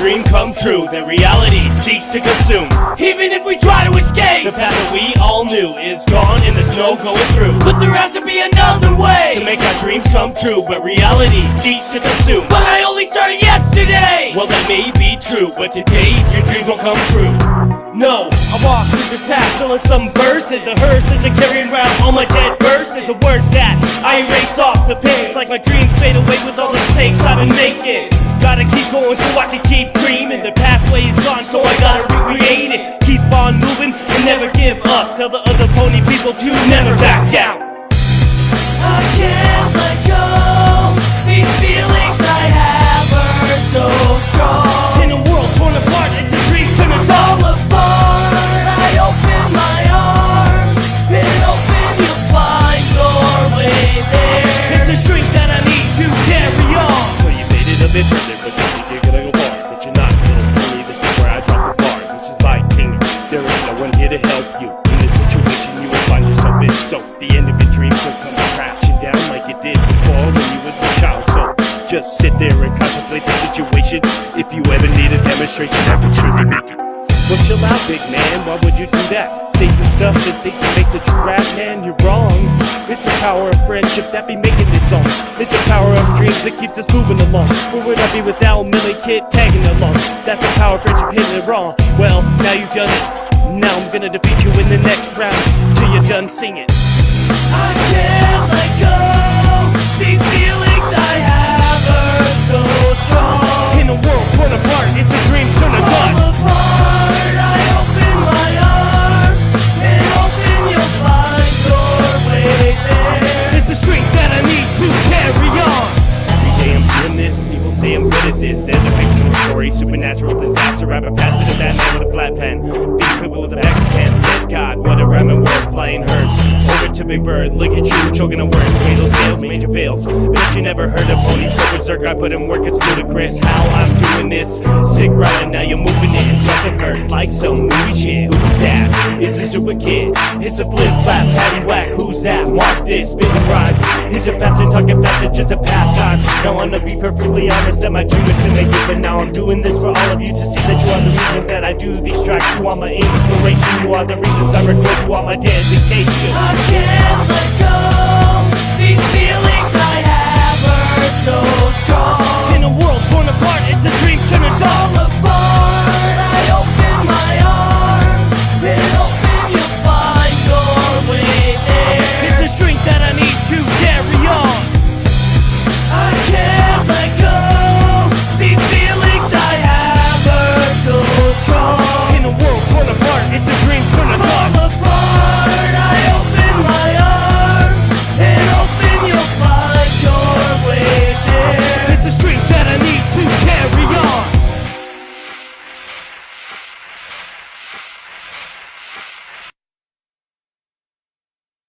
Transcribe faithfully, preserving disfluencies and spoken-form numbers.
dream come true that reality seeks to consume. Even if we try to escape, the path that we all knew is gone and there's no going through. But there has to be another way to make our dreams come true, but reality seeks to consume. But I only started yesterday. Well, that may be true, but today your dreams won't come true. No, I walk through this path filling some verses. The hearses are carrying around all my dead verses. The words that I erase off the page, like my dreams fade away with all the mistakes I've been making. Gotta keep going so I can keep dreaming. The pathway is gone, so I gotta recreate it. Keep on moving and never give up. Tell the other pony people to never back down. I can't let go. These feelings I have are so strong. In a world torn apart, it's a dream turned all apart. I open my arms and open, you'll find your way there. It's a shrink that I need to carry on. So you made it a bit further, but you think you're gonna go far. But you're not, little pony, this is where I drop the bar. This is my kingdom, there is no one here to help you. In this situation you will find yourself in. So the end of your dreams will come crashing down like it did before when you was a child. So just sit there and contemplate the situation. If you ever need a demonstration, I can truly make it. Well, chill out, big man, why would you do that? Say some stuff that thinks it makes a true rap, man, you're wrong. It's the power of friendship that be making these songs. It's the power of dreams that keeps us moving along. Where would I be without Millie Kid tagging along? That's the power of friendship hitting it wrong. Well, now you've done it. Now I'm gonna defeat you in the next round till you're done singing. I can't let go. These feelings I have are so strong. In a world torn apart, it's a dream turned to dust. Fall apart, I open my arms and open, you'll find your way there. It's a strength that I need to carry on. Every day I'm doing this, people say I'm good at this. There's a fictional story, supernatural disaster, rapping faster than that man with a flat pen. Beating people with the back of his hands, dead God, what a rhyming word, flying hurts. Over to Big Bird, look at you, choking on words, weigh those scales, major fails. But you never heard of ponies go berserk, I put in work, it's ludicrous how I'm doing this. Sick riding, now you're moving in, jumping hurts like some movie shit. Who's that? It's a super kid, it's a flip flap, patty whack, who's that? Mark this, spitting rhymes. It's a bastard talking fast, it's just a pastime. Now I'm gonna be perfectly honest that my dream is to make it, but now I'm doing this for all of you to see that you are the reasons that I do these tracks. You are my inspiration, you are the reasons I record, you are my dedication. I can't let go. These feelings I have are so strong. In a world torn apart, it's a dream turned all apart.